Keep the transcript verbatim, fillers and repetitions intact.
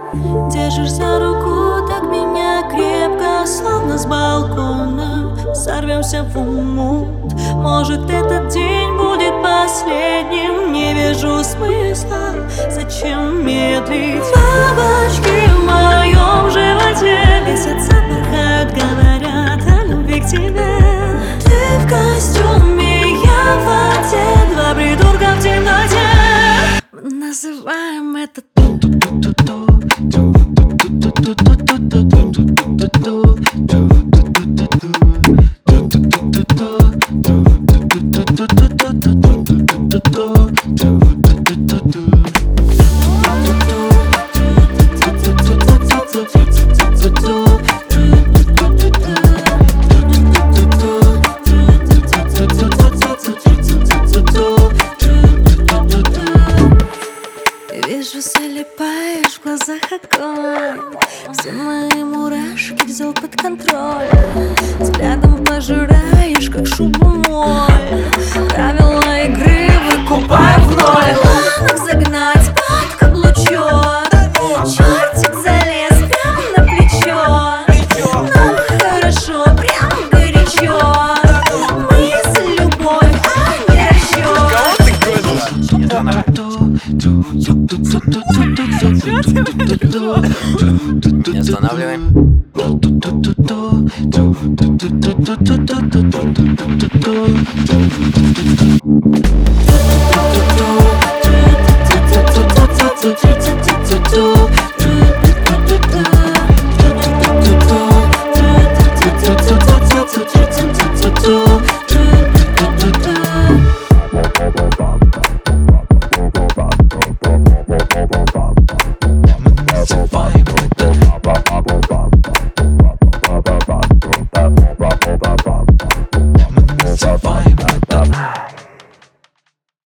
Держишь за руку так меня крепко, словно с балкона. Сорвемся в умут. Может, этот день будет последним. Не вижу смысла, зачем медлить. Бабочки в моем животе бесятся, порхают, говорят о любви к тебе. Ты в костюме, я в воде, два придурка в темноте. Мы называем это вижу, залипаешь в глазах огонь. Все мои мурашки взял под контроль. Взглядом пожираешь, как шубу моль. Правила игры выкупай в ноль. Планах загнать под каблучок. Чертик залез прям на плечо. Нам хорошо, прям горячо. Мысль, любовь, а не расчет. Не останавливаем. Thank you.